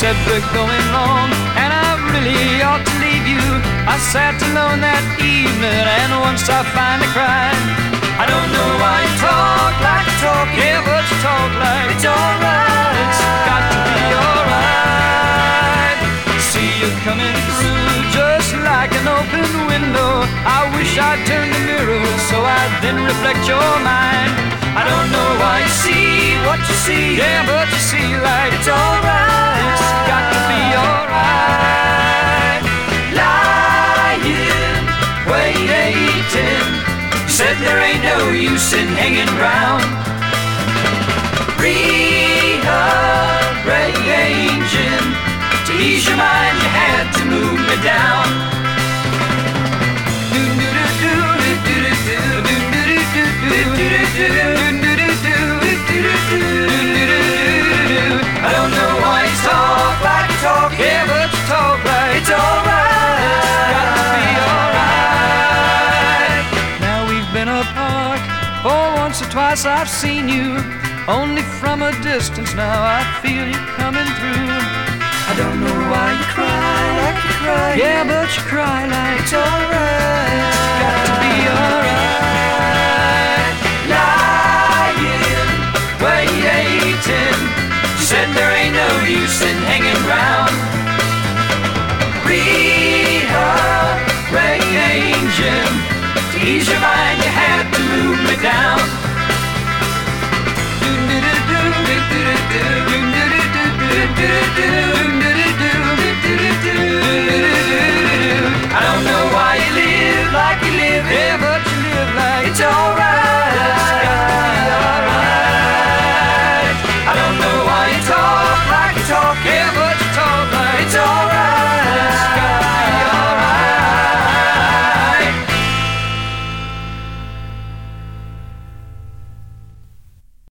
said we're going on, and I really ought to leave you. I sat alone that evening, and once I finally cried. I don't know why you talk like you talk, yeah, but you talk like it's alright. It's got to be alright. See you coming through just like an open window. I wish I'd turn the mirror so I'd then reflect your mind. I don't know why you see what you see, yeah, but you see like it's alright. It's got to be alright. Lying, waiting. You said there ain't no use in hanging round. Rearranging to ease your mind, you had to move me down. I don't know why you talk like you talk, yeah, but you talk like it's alright. It's got to be alright. Now we've been apart, for once or twice I've seen you, only from a distance. Now I feel you coming through. I don't know why you cry like you cry, yeah, but you cry like it's alright. It's got to be alright. Lying, waiting. You said there ain't no use in hanging round. Rearranging to ease your mind, you had to move me down. I don't know